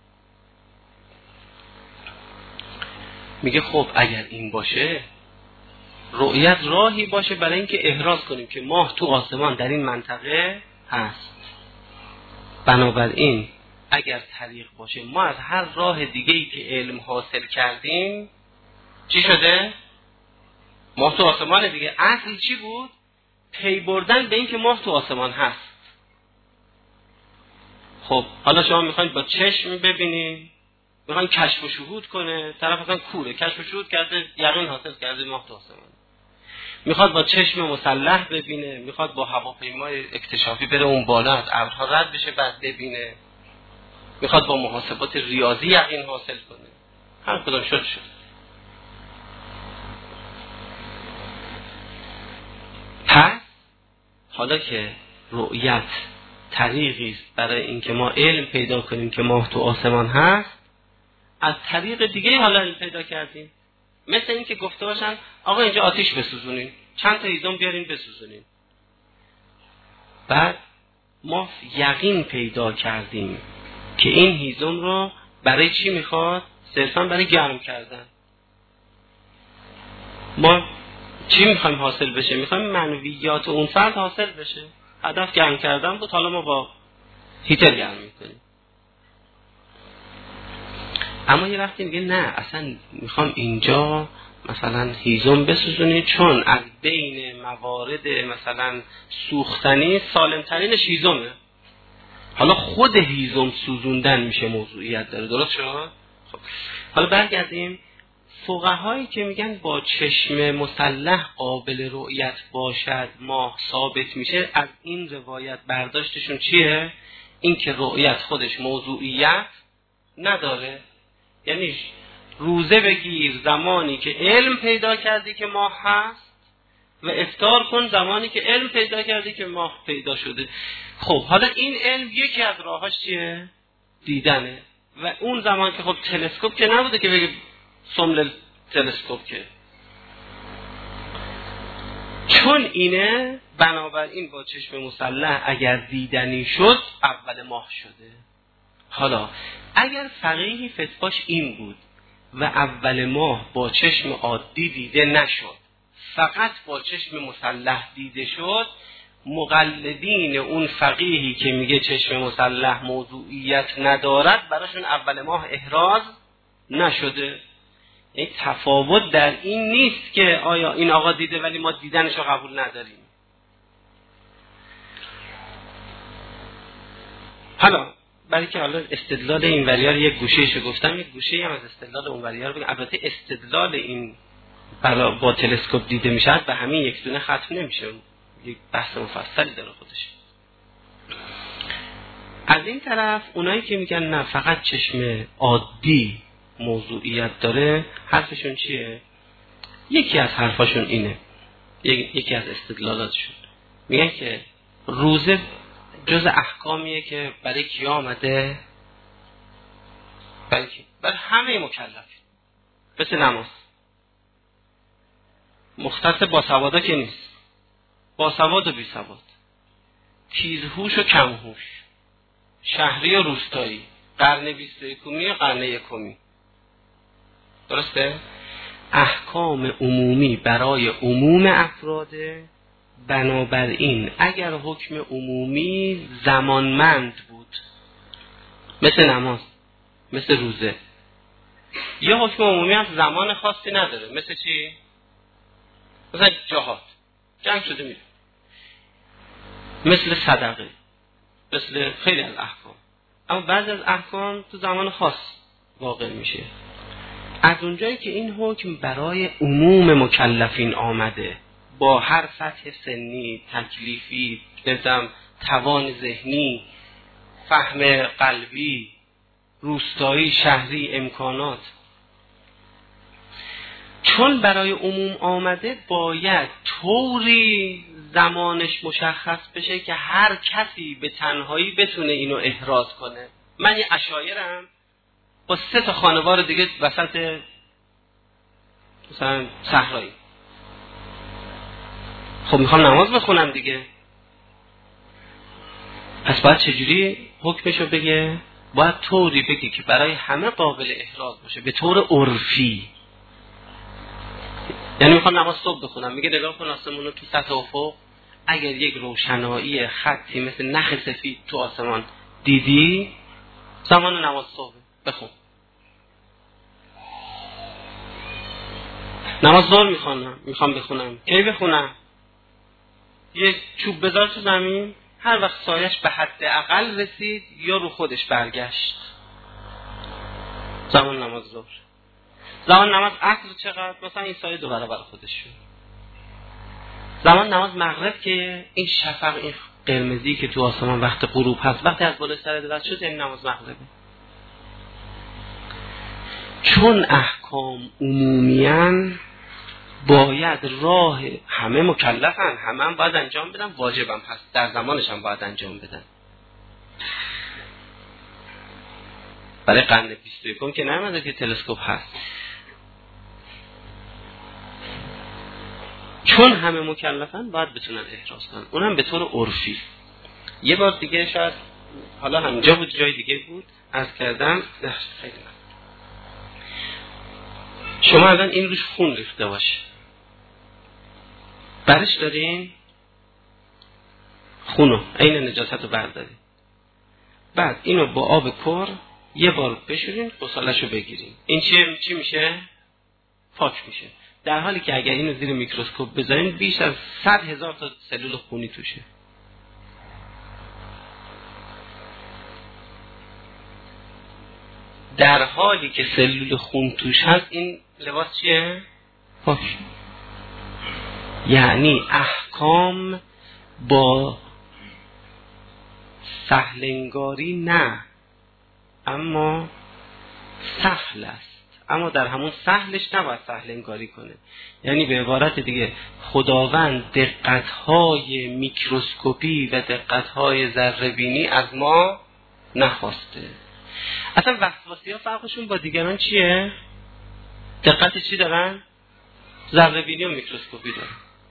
میگه خب اگر این باشه، رؤیت راهی باشه برای اینکه احراز کنیم که ماه تو آسمان در این منطقه هست. بنابراین اگر طریق باشه، ما از هر راه دیگه‌ای که علم حاصل کردیم چی شده؟ ماه تو آسمان دیگه. اصل چی بود؟ پی بردن به این که ماه تو آسمان هست. خب حالا شما میخواید با چشم ببینید، میخواید کشف و شهود کنه، طرف اصلا کوره، کشف و شهود کرده، یقین حاصل کرده ماه تو آسمان. میخواد با چشم مسلح ببینه، میخواد با هواپیمای اکتشافی بره اون بالا از ابرها رد بشه بعد ببینه، میخواد با محاسبات ریاضی یقین حاصل کنه. هر کدام شد شد. پس حالا که رؤیت طریقی است برای اینکه ما علم پیدا کنیم که ماه تو آسمان هست، از طریق دیگه حالا علم پیدا کردیم. مثل این که گفته باشن آقا اینجا آتیش بسوزونین، چند تا هیزم بیارین بسوزونین. بعد ما یقین پیدا کردیم که این هیزم رو برای چی میخواد؟ صرفا برای گرم کردن. ما چی میخوایم حاصل بشه؟ میخوایم معنویات اون فرد حاصل بشه. هدف گرم کردن بود، حالا ما با هیتر گرم میکنیم. اما یه وقتی میگه نه، اصلا میخوام اینجا مثلا هیزم بسوزونید چون از بین موارد مثلا سوختنی سالم ترینش هیزمه. حالا خود هیزم سوزوندن میشه موضوعیت داره. درست شد؟ خب حالا برگردیم. فقهایی که میگن با چشم مسلح قابل رؤیت باشد ماه ثابت میشه، از این روایت برداشتشون چیه؟ این که رؤیت خودش موضوعیت نداره. یعنی روزه بگیر زمانی که علم پیدا کردی که ماه هست و افطار کن زمانی که علم پیدا کردی که ماه پیدا شده. خب حالا این علم یکی از راهاش چیه؟ دیدنه. و اون زمان که خب تلسکوپ که نبوده که بگه سمل تلسکوپ، که چون اینه بنابراین با چشم مسلح اگر دیدنی شد اول ماه شده. حالا اگر فقیهی فتواش این بود و اول ماه با چشم عادی دیده نشد، فقط با چشم مسلح دیده شد، مقلدین اون فقیهی که میگه چشم مسلح موضوعیت ندارد براشون اول ماه احراز نشده. این تفاوت در این نیست که آیا این آقا دیده ولی ما دیدنشو قبول نداریم. حالا برای که حالا استدلال این وریار یک گوشهشو گفتم، یک گوشه هم از استدلال اون وریار بگم. البته استدلال این با تلسکوپ دیده میشه به همین یک دونه ختم نمیشه، یک بحث مفصلی داره خودش. از این طرف اونایی که میگن نه فقط چشم عادی موضوعیت داره، حرفشون چیه؟ یکی از حرفاشون اینه، یکی از استدلالاتشون میگن که روزه جز احکامیه که برای کی آمده؟ برای کی؟ برای همه مکلفین. مثل نماز مختص با سوادا که نیست، با سواد و بی سواد، تیزهوش و کمهوش، شهری و روستایی، قرن بیست و یکمی و قرن یکمی. درسته؟ احکام عمومی برای عموم افراده. بنابراین اگر حکم عمومی زمانمند بود مثل نماز، مثل روزه، یه حکم عمومی هم زمان خاصی نداره. مثل چی؟ مثل جهاد، جنگ شده میره. مثل صدقه، مثل خیلی از احکام. اما بعضی از احکام تو زمان خاص واقع میشه. از اونجایی که این حکم برای عموم مکلفین آمده، با هر سطح سنی، تکلیفی، نظام، توان ذهنی، فهم قلبی، روستایی، شهری، امکانات، چون برای عموم آمده باید طوری زمانش مشخص بشه که هر کسی به تنهایی بتونه اینو احراز کنه. من یه عشایرم با سه تا خانوار دیگه وسط مثلا صحرایی، خب میخوام نماز بخونم دیگه، پس باید چجوری حکمشو بگه؟ باید طوری بگی که برای همه قابل احراز باشه، به طور عرفی. یعنی میخوام نماز صبح بخونم، میگه نگاه کن آسمون رو، تو سطح افق اگر یک روشنایی خطی مثل نخ سفید تو آسمان دیدی، زمان نماز صبح بخون. نماز ظهر میخوانم، میخوام بخونم، کی بخونم؟ یه چوب بذار تو زمین، هر وقت سایش به حد اقل رسید یا رو خودش برگشت، زمان نماز ظهر. زمان نماز عصر چقدر؟ مثلا این سایه دو برابر خودش شد. زمان نماز مغرب که این شفق، این قرمزی که تو آسمان وقت غروب هست، وقتی از بالای سر رد شد، یعنی نماز مغربه. چون احکام عمومیان باید راه همه مکلفن، همه هم باید انجام بدن، واجبم، پس در زمانش هم باید انجام بدن. برای قرن بیست و یکم که نمیده که تلسکوپ هست. چون همه مکلفن باید بتونن احراز کنن، اونم به طور عرفی. یه بار دیگه شاید حالا همینجا بود جای دیگه بود عرض کردم، خیلی من. شما الان این روش خون ریخته باشه، برش دارین خونو عین نجاست رو بردارین، بعد اینو با آب کر یه بار بشورین، غسالشو بگیرین، این چی چی میشه؟ پاک میشه. در حالی که اگر اینو زیر میکروسکوپ بذارین بیش از صد هزار تا سلول خونی توشه. در حالی که سلول خون توش هست، این لباس چیه؟ پاک. یعنی احکام با سهلنگاری نه، اما سهل است، اما در همون سهلش نباید سهلنگاری کنه. یعنی به عبارت دیگه خداوند دقت‌های میکروسکوپی و دقت‌های ذره‌بینی از ما نخواسته. اصلا وسواسی‌ها فرقشون با دیگران چیه؟ دقت چی دارن؟ ذره‌بینی و میکروسکوپی دارن.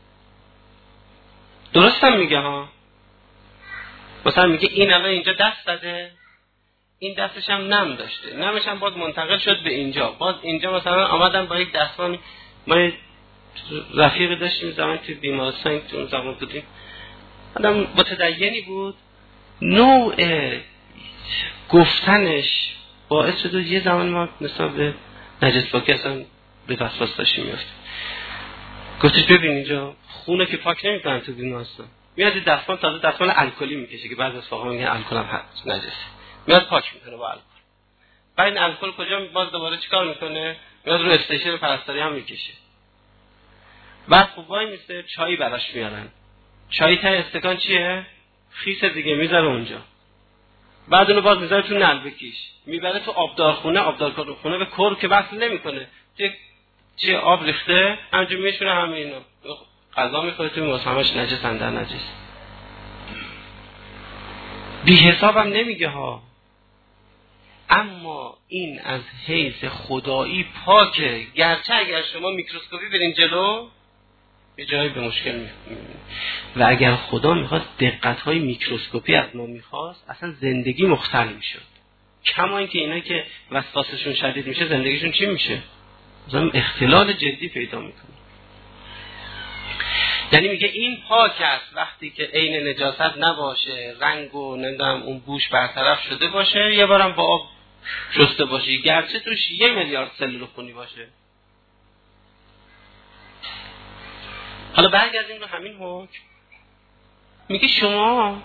درست هم میگه ها. مثلا میگه این الان اینجا دست زده، این دستش هم نم داشته، نمش هم باز منتقل شد به اینجا، باز اینجا مثلا آمدن با یک دستمال. ما رفیق داشتیم زمان توی بیمارستان، تو اون زمان بودیم، آدم متدینی بود، نوع گفتنش باعث شد یه زمان ما مثلا به نجس پاکی اصلا به وسواس داشتیم میافتیم. گفتش ببین اینجا خونه که پاک نمیکنن تو بیمارستان، میاد دستمال، تازه دستمال الکلی میکشه که بعضی از فقها میگن الکل هم هست نجسه، میاد پاک میکنه با الکل. بعد این الکل کجا باز دوباره چیکار میکنه؟ میاد رو استیشن پرستاری هم میکشه. بعد خوب وای میسته چای براش میارن، چای ته استکان چیه؟ خیس دیگه، میذاره اونجا. بعد اونو باز میذاره تو نلبکیش، میبره تو آبدارخونه، آبدارخونه به کور که وصل نمیکنه، چه آب ریخته همجور میشونه همینو غذا میخوره توی مصحمش، نجس اندر نجس. بی حساب هم نمیگه ها، اما این از حیث خدایی پاکه. گرچه اگر شما میکروسکوپی برین جلو یه جایی به مشکل میفهمید، و اگر خدا میخواست دقت‌های میکروسکوپی از ما میخواست، اصلا زندگی مختل میشد. کما اینکه اینا که وسواسشون شدید میشه، زندگیشون چی میشه؟ مثلا اختلال جدی پیدا میکنه. یعنی میگه این پاک است وقتی که عین نجاست نباشه، رنگ و نمیدونم اون بوش برطرف شده باشه، یه بارم با آب شسته باشه، گرچه توش یه میلیارد سلول خونی باشه. حالا برگردیم رو همین حکم. میگه شما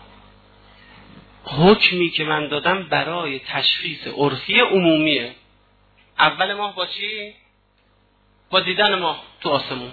حکمی که من دادم برای تشخیص عرفی عمومیه. اول ماه با چی؟ با دیدن ماه تو آسمون.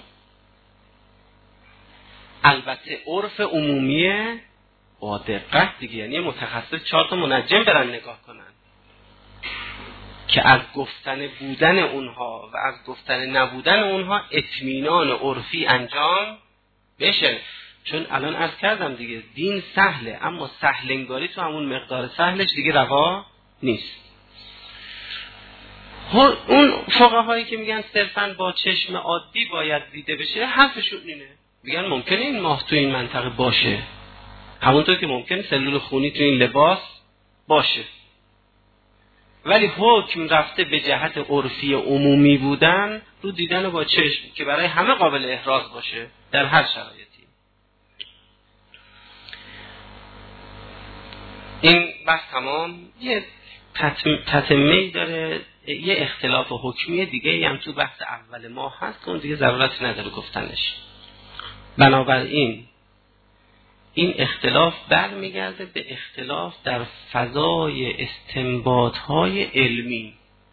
البته عرف عمومیه با دقت دیگه، یعنی متخصص چهار تا منجم برن نگاه کنن که از گفتن بودن اونها و از گفتن نبودن اونها اطمینان عرفی انجام بشه. چون الان عرض کردم دیگه دین سهله، اما سهلنگاری تو همون مقدار سهلش دیگه روا نیست. اون فقهایی که میگن صرفاً با چشم عادی باید دیده بشه، حرفشون اینه. میگن ممکنه این ماه تو این منطقه باشه، همونطور که ممکنه سلول خونی تو این لباس باشه، ولی حکم رفته به جهت عرفی عمومی بودن رو دیدن با چشم که برای همه قابل احراز باشه در هر شرایطی. این بحث تمام. یه تتمه‌ای داره، یه اختلاف حکمی دیگه هم تو بحث اول ما هست، اون دیگه ضرورتی نداره گفتنش. بنابراین این اختلاف برمیگرده به اختلاف در فضای استنباط‌های علمی.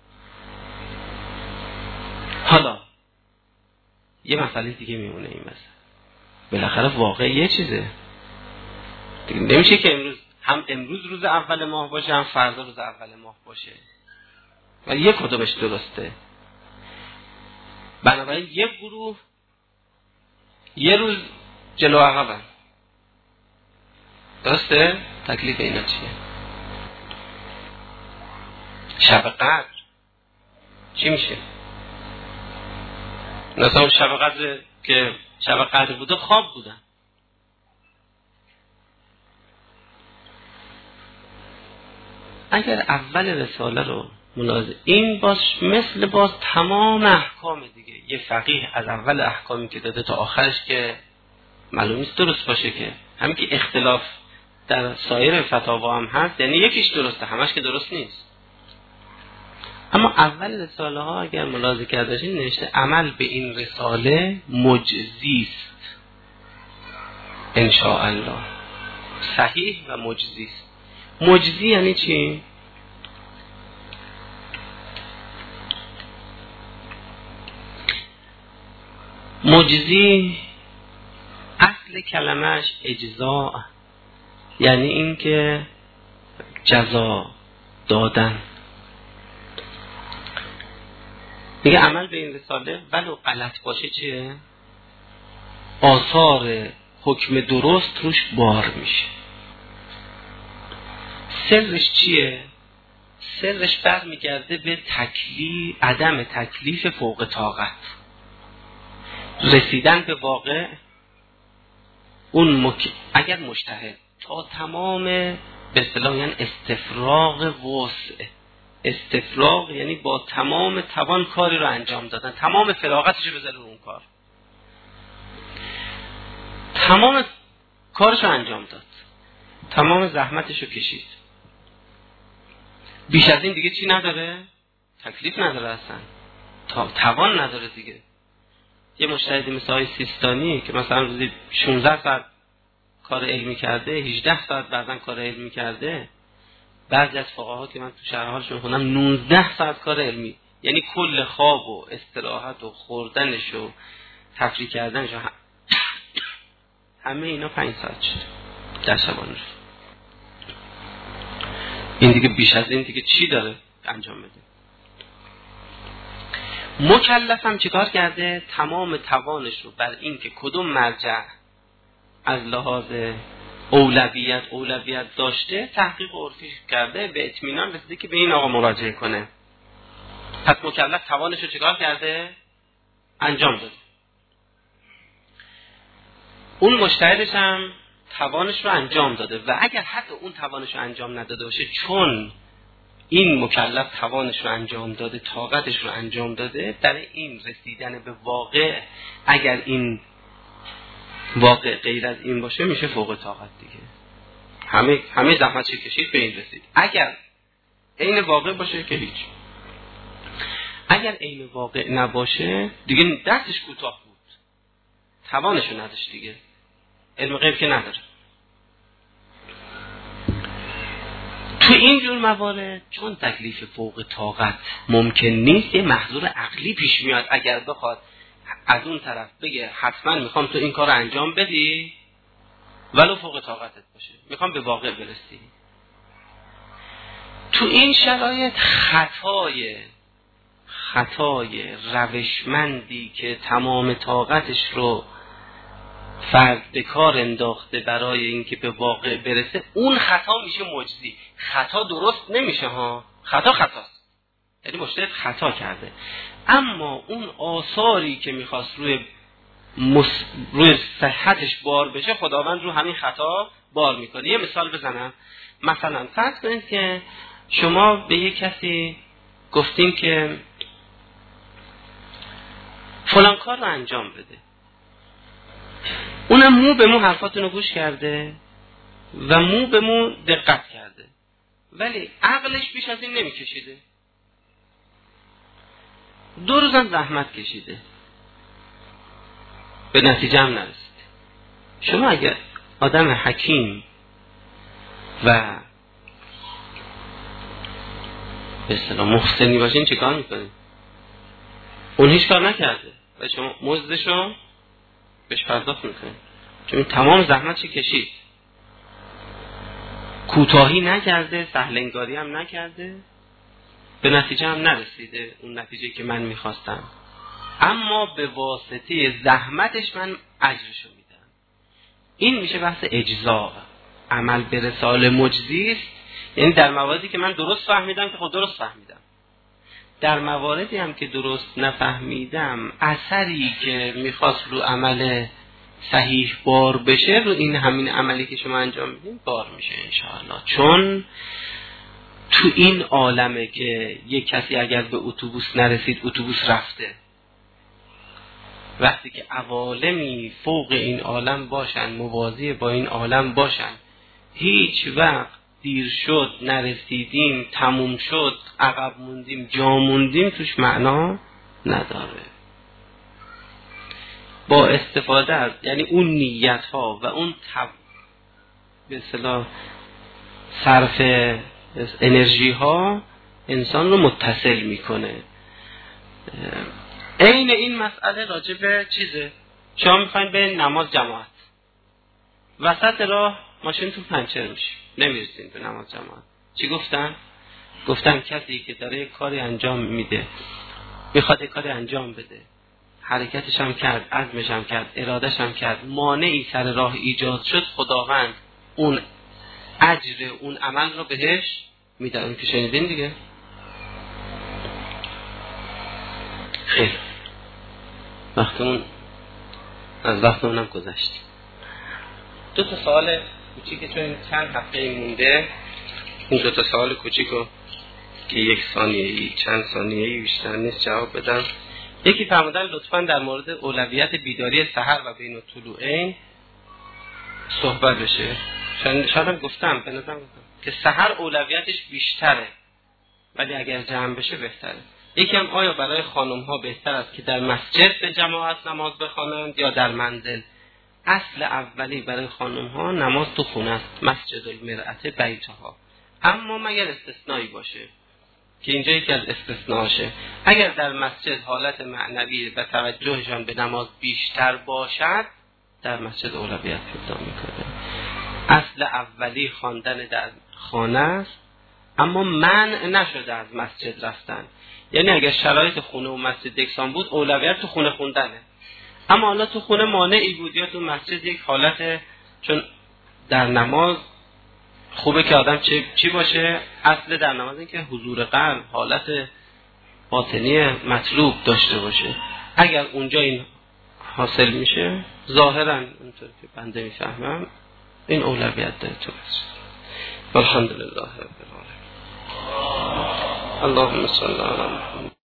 حالا یه مسئله دیگه میمونه، این مسئله بالاخره واقع یه چیزه دیگه، نمیشه که امروز هم امروز روز اول ماه باشه هم فردا روز اول ماه باشه، ولی یک کدومش درسته. بنابراین یک گروه یه روز جلو عقبن، درسته؟ تکلیف اینا چیه؟ شب قدر چی میشه؟ مثلا شب قدر که شب قدر بوده خواب بودن. اگر اول رساله رو ملاحظه، این باز مثل باز تمام احکام دیگه، یه فقیه از اول احکامی که داده تا آخرش که معلوم نیست درست باشه، که همین که اختلاف در سایر فتاوا هم هست، یعنی یکیش درسته همش که درست نیست. اما اول رساله ها اگر ملاحظه کرده باشین نوشته عمل به این رساله مجزی است ان شاء الله، صحیح و مجزی است. مجزی یعنی چی؟ مجزی اصل کلمش اجزاء، یعنی این که جزا دادن. میگه عمل به این رساله ولو غلط باشه چیه؟ آثار حکم درست روش بار میشه. سرش چیه؟ سرش برمیگرده به تکلیف، عدم تکلیف فوق طاقت، رسیدن به واقع. اون مک... اگر مجتهد تا تمام به اصطلاح یعنی استفراغ وسع، استفراغ یعنی با تمام توان کاری رو انجام دادن، تمام فراغتش رو بذاره اون کار، تمام کارش رو انجام داد، تمام زحمتش رو کشید، بیش از این دیگه چی نداره؟ تکلیف نداره اصلا، تا... توان نداره دیگه. یه مجتهدی مثل آقای سیستانی که مثلا روزی شانزده ساعت کار علمی کرده، هجده ساعت بعدن کار علمی کرده، بعضی از فقها که من تو شرحالشون خوندم نوزده ساعت کار علمی، یعنی کل خواب و استراحت و خوردنش و تفریح کردنش و همه اینا پنج ساعت شد در شبانش. این دیگه بیش از این دیگه چی داره انجام بده؟ مکلف هم چیکار کرده؟ تمام توانش رو بر این که کدوم مرجع از لحاظ اولویت اولویت داشته تحقیق عرفی کرده، به اطمینان رسیده که به این آقا مراجعه کنه. پس مکلف توانش رو چیکار کرده؟ انجام داده. اون مجتهدش هم توانش رو انجام داده و اگر حتی اون توانش رو انجام نداده باشه، چون این مکلف توانش رو انجام داده، طاقتش رو انجام داده، در این رسیدن به واقع اگر این واقع غیر از این باشه میشه فوق طاقت دیگه. همه همه زحمت چه کشید به این رسید. اگر عین واقع باشه که هیچ، اگر عین واقع نباشه دیگه دستش کوتاه بود، توانش رو نداشت دیگه، علم غیب که نداره. تو این جور موارد چون تکلیف فوق طاقت ممکن نیست، یه محظور عقلی پیش میاد اگر بخواد از اون طرف بگه حتما میخوام تو این کار رو انجام بدی ولو فوق طاقتت باشه، میخوام به واقع برسی. تو این شرایط خطای خطای روشمندی که تمام طاقتش رو فرد به کار انداخته برای اینکه به واقع برسه، اون خطا میشه مجزی. خطا درست نمیشه ها، خطا خطاست، یعنی مجتهد خطا کرده، اما اون آثاری که میخواست روی مس... روی صحتش بار بشه، خداوند رو همین خطا بار میکنه. یه مثال بزنم. مثلا فرض کنید که شما به یک کسی گفتین که فلان کار رو انجام بده، اونم مو به مو حرفاتون رو گوش کرده و مو به مو دقت کرده، ولی عقلش بیش از این نمیکشیده، دو روزم زحمت کشیده، به نتیجه هم نرسید. شما اگر آدم حکیم و به اصطلاح محسنی باشین چه کار میکنین؟ اون هیچ کار نکرده و شما مزدشو بهش پرداخت میکنین، چون تمام زحمتش کشید، کوتاهی نکرده، سهلنگاری هم نکرده، به نتیجه هم نرسیده، اون نتیجه که من میخواستم، اما به واسطه زحمتش من اجرشو میدم. این میشه بحث اجزا، عمل به رسال مجزی است. یعنی در مواردی که من درست فهمیدم که خود درست فهمیدم، در مواردی هم که درست نفهمیدم اثری که میخواست رو عمل صحیح بار بشه، رو این همین عملی که شما انجام میدین بار میشه انشاءالله. چون تو این عالمه که یک کسی اگر به اتوبوس نرسید، اتوبوس رفته. وقتی که عوالمی فوق این عالم باشن، موازی با این عالم باشن، هیچ وقت دیر شد، نرسیدیم، تموم شد، عقب موندیم، جا موندیم، توش معنا نداره. با استفاده از یعنی اون نیت ها و اون تب... به اصطلاح صرف انرژی ها انسان رو متصل میکنه. عین این مسئله راجع به چیزه، شما میخواین به نماز جماعت، وسط راه ماشینتون پنچر میشه، نمیرسین به نماز جماعت. چی گفتن؟ گفتن کسی که داره یک کاری انجام میده، میخواد یک کاری انجام بده، حرکتش هم کرد، عزمش هم کرد، ارادش هم کرد، مانعی سر راه ایجاد شد، خداوند اون اجر اون عمل رو بهش میده. اون که شنیدین دیگه. خیر، وقتمون از وقتمون هم گذشت. دو تا سوال کوچیک چون چند هفته مونده، این دو تا سوال کوچیکو که یک ثانیه‌ای چند ثانیه‌ای بیشتر نیست جواب بدم. یکی فرمودن لطفاً در مورد اولویت بیداری سحر و بین الطلوعین صحبت بشه. شاید هم گفتم به نظرم گفتم که سحر اولویتش بیشتره، ولی اگر جمع بشه بهتره. یکی هم آیا برای خانم ها بهتر است که در مسجد به جماعت نماز بخوانند یا در منزل؟ اصل اولی برای خانم ها نماز تو خونه است، مسجد المرأة بیتها، اما مگر استثنایی باشه که اینجا یکی از استثناشه. اگر در مسجد حالت معنوی و توجهشان به نماز بیشتر باشد، در مسجد اولویت پیدا میکنه. اصل اولی خواندن در خانه است، اما منع نشده از مسجد رفتن. یعنی اگر شرایط خونه و مسجد یکسان بود، اولویت تو خونه خوندنه. اما حالا تو خونه مانعی بود یا تو مسجد یک حالت، چون در نماز خوبه که آدم چی, چی باشه؟ اصل در نماز این که حضور قلب، حالت باطنی مطلوب داشته باشه. اگر اونجا این حاصل میشه، ظاهرا اونطور که بنده میفهمم این اولویت داره تو مسجد. الحمدلله رب العالمین. اللهم صل علی محمد.